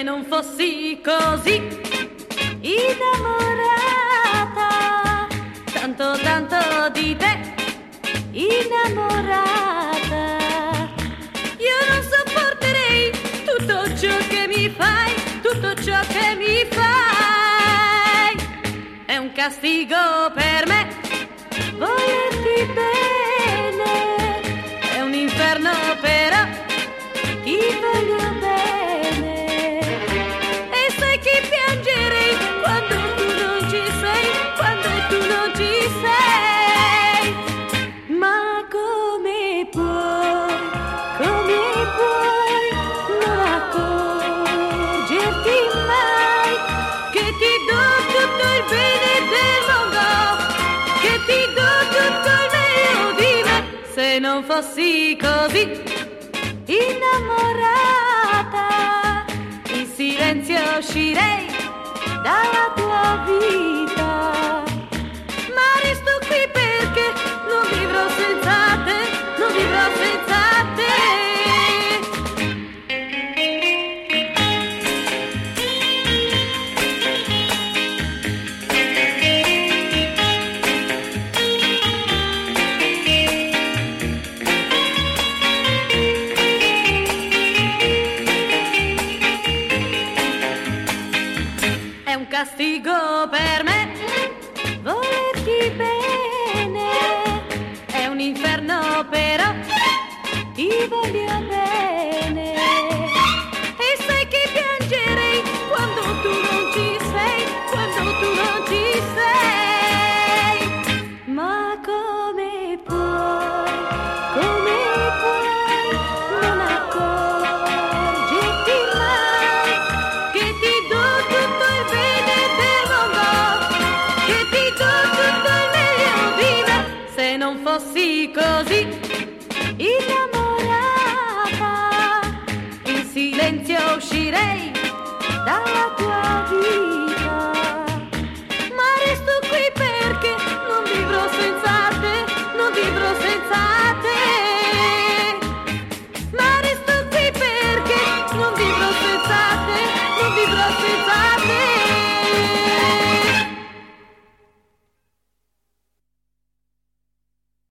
se non fossi così innamorata, tanto tanto di te, innamorata. Io non sopporterei tutto ciò che mi fai, tutto ciò che mi fai. È un castigo per me, volerti bene, è un inferno però ti voglio bene. E sai che piangerei quando tu non ci sei, quando tu non ci sei. Ma come puoi non accorgerti mai che ti do tutto il bene del mondo, che ti do tutto il meglio di me. Se non fossi così innamorata, in silenzio uscirei dalla tua vita. Ma resto qui perché non vivrò senza te, non vivrò senza te. È un castigo per me, volerti bene, è un inferno però ti voglio bene. E sai che piangerei quando tu non ci sei, quando tu non ci sei. Ma come puoi non accorgerti mai che ti do tutto il bene del mondo, che ti do tutto il meglio di me. Se non fossi così innamorata, in silenzio uscirei dalla tua vita.